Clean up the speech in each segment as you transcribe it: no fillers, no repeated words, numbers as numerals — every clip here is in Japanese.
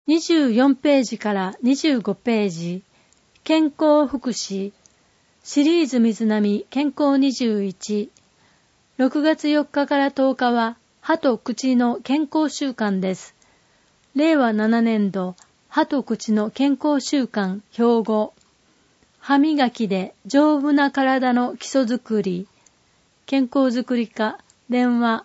24ページから25ページ、健康福祉、シリーズ水波健康21、6月4日から10日は歯と口の健康週間です。令和7年度歯と口の健康週間標語、歯磨きで丈夫な体の基礎づくり、健康づくり課、電話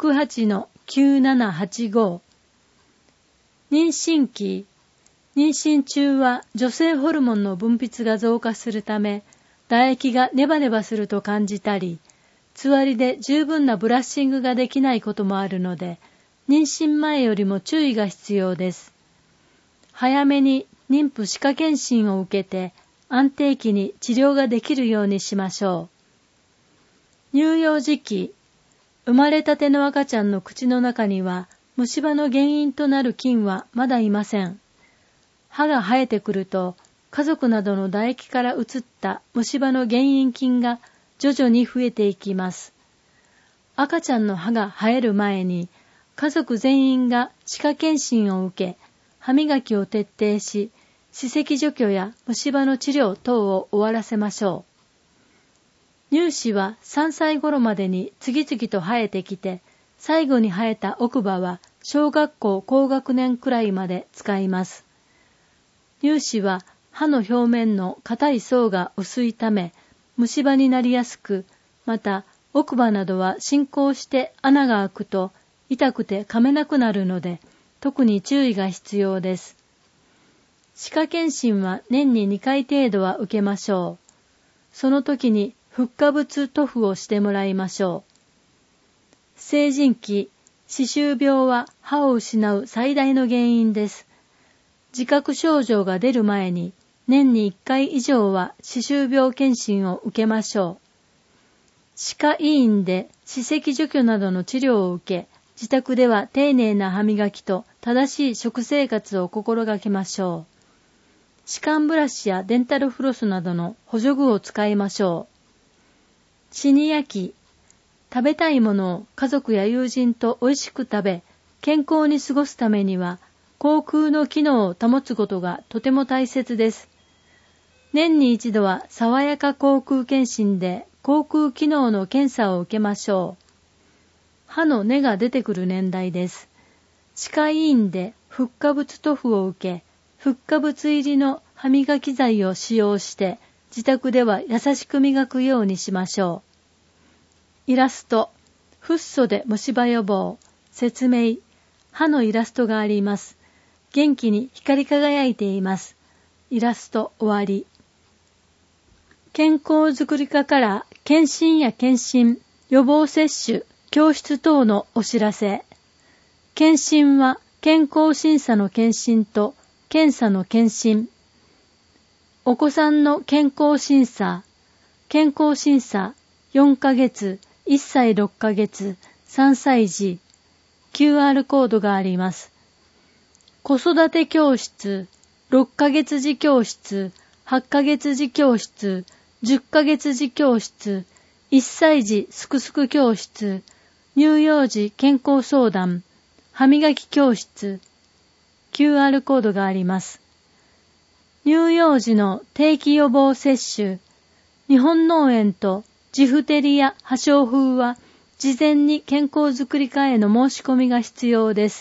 68-9785。妊娠期、妊娠中は女性ホルモンの分泌が増加するため、唾液がネバネバすると感じたり、つわりで十分なブラッシングができないこともあるので、妊娠前よりも注意が必要です。早めに妊婦歯科検診を受けて、安定期に治療ができるようにしましょう。乳幼児期、生まれたての赤ちゃんの口の中には、虫歯の原因となる菌はまだいません。歯が生えてくると、家族などの唾液から移った虫歯の原因菌が徐々に増えていきます。赤ちゃんの歯が生える前に、家族全員が歯科検診を受け、歯磨きを徹底し、歯石除去や虫歯の治療等を終わらせましょう。乳歯は3歳頃までに次々と生えてきて、最後に生えた奥歯は小学校高学年くらいまで使います。乳歯は歯の表面の硬い層が薄いため、虫歯になりやすく、また奥歯などは進行して穴が開くと痛くて噛めなくなるので、特に注意が必要です。歯科検診は年に2回程度は受けましょう。その時にフッ化物塗布をしてもらいましょう。成人期、歯周病は歯を失う最大の原因です。自覚症状が出る前に年に1回以上は歯周病検診を受けましょう。歯科医院で歯石除去などの治療を受け、自宅では丁寧な歯磨きと正しい食生活を心がけましょう。歯間ブラシやデンタルフロスなどの補助具を使いましょう。シニア期、食べたいものを家族や友人と美味しく食べ、健康に過ごすためには、口腔の機能を保つことがとても大切です。年に一度は爽やか口腔検診で口腔機能の検査を受けましょう。歯の根が出てくる年代です。歯科医院でフッ化物塗布を受け、フッ化物入りの歯磨き剤を使用して、自宅では優しく磨くようにしましょう。イラスト、フッ素で虫歯予防、説明、歯のイラストがあります。元気に光り輝いています。イラスト終わり。健康づくり課から検診や検診、予防接種、教室等のお知らせ。検診は健康審査の検診と検査の検診。お子さんの健康審査。健康審査4ヶ月、1歳6ヶ月、3歳児。QR コードがあります。子育て教室、6ヶ月児教室、8ヶ月児教室、10ヶ月児教室、1歳児すくすく教室、乳幼児健康相談、歯磨き教室。QR コードがあります。乳幼児の定期予防接種、日本脳炎とジフテリア破傷風は事前に健康づくり課への申し込みが必要です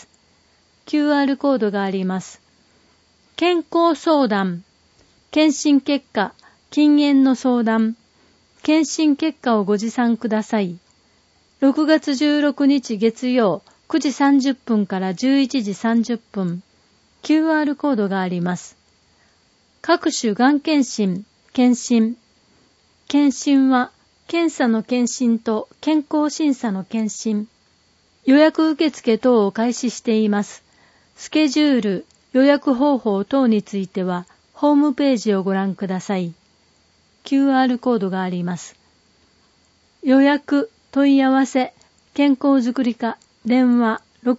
。QR コードがあります。健康相談、検診結果、禁煙の相談、検診結果をご持参ください。6月16日月曜9時30分から11時30分、QR コードがあります。各種がん検診、検診。検診は、検査の検診と健康審査の検診。予約受付等を開始しています。スケジュール、予約方法等については、ホームページをご覧ください。QR コードがあります。予約、問い合わせ、健康づくり課、電話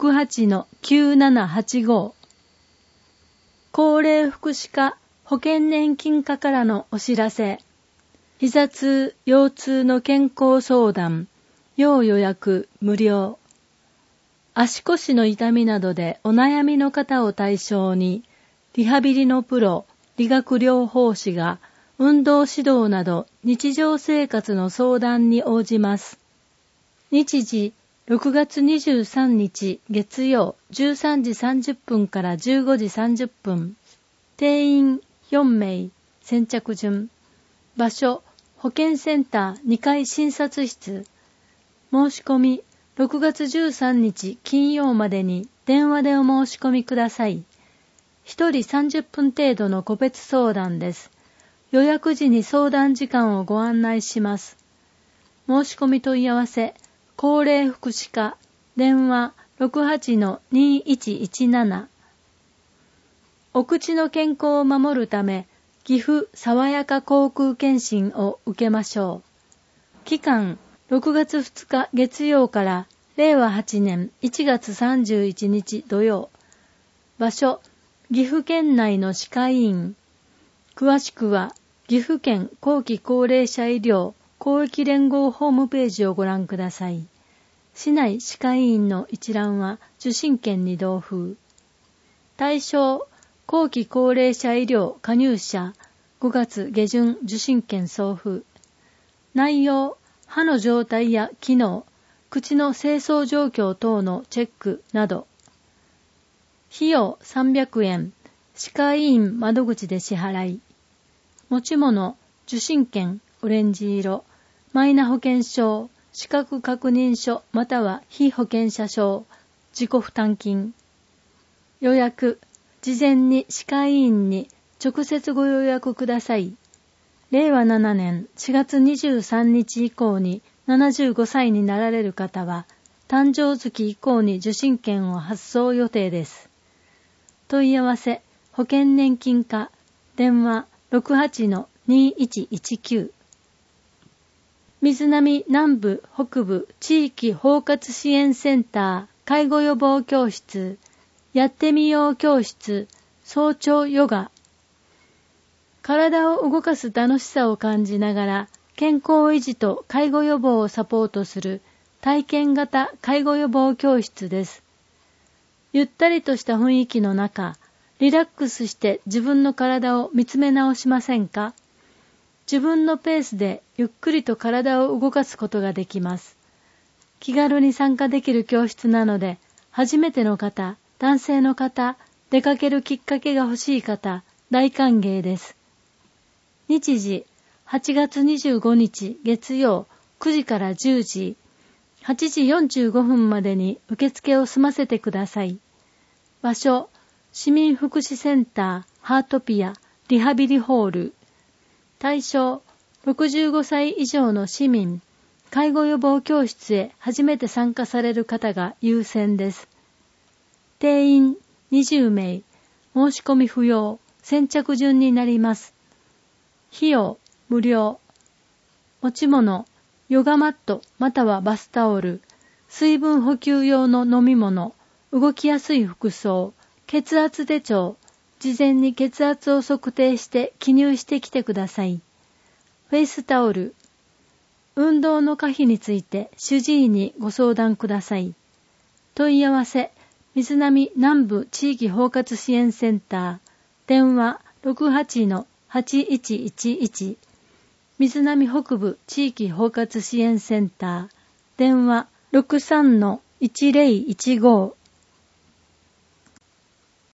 68-9785。高齢福祉課、保険年金課からのお知らせ。膝痛、腰痛の健康相談、要予約無料。 足腰の痛みなどでお悩みの方を対象に、リハビリのプロ、理学療法士が運動指導など日常生活の相談に応じます。日時、6月23日月曜13時30分から15時30分。定員4名、先着順。場所、保健センター2階診察室。申し込み、6月13日金曜までに電話でお申し込みください。1人30分程度の個別相談です。予約時に相談時間をご案内します。申し込み問い合わせ、高齢福祉課、電話 68-2117。お口の健康を守るため、岐阜さわやか口腔検診を受けましょう。期間、6月2日月曜から令和8年1月31日土曜。場所、岐阜県内の歯科医院。詳しくは、岐阜県後期高齢者医療公益連合ホームページをご覧ください。市内歯科医院の一覧は受診券に同封。対象、後期高齢者医療加入者、5月下旬受診券送付。内容、歯の状態や機能、口の清掃状況等のチェックなど。費用300円、歯科医院窓口で支払い。持ち物、受診券、オレンジ色、マイナ保険証、資格確認書または被保険者証、自己負担金。予約、事前に歯科医院に直接ご予約ください。令和7年4月23日以降に75歳になられる方は、誕生月以降に受診券を発送予定です。問い合わせ、保険年金課、電話 68-2119。瑞浪南部北部地域包括支援センター介護予防教室、やってみよう教室、早朝ヨガ。体を動かす楽しさを感じながら健康維持と介護予防をサポートする体験型介護予防教室です。ゆったりとした雰囲気の中、リラックスして自分の体を見つめ直しませんか？自分のペースでゆっくりと体を動かすことができます。気軽に参加できる教室なので、初めての方、男性の方、出かけるきっかけが欲しい方、大歓迎です。日時、8月25日月曜9時から10時、8時45分までに受付を済ませてください。場所、市民福祉センターハートピアリハビリホール。対象、65歳以上の市民、介護予防教室へ初めて参加される方が優先です。定員20名、申し込み不要、先着順になります。費用、無料。持ち物、ヨガマットまたはバスタオル、水分補給用の飲み物、動きやすい服装、血圧手帳、事前に血圧を測定して記入してきてください。フェイスタオル。運動の可否について主治医にご相談ください。問い合わせ、瑞浪南部地域包括支援センター、電話 68-8111、瑞浪北部地域包括支援センター、電話 63-1015。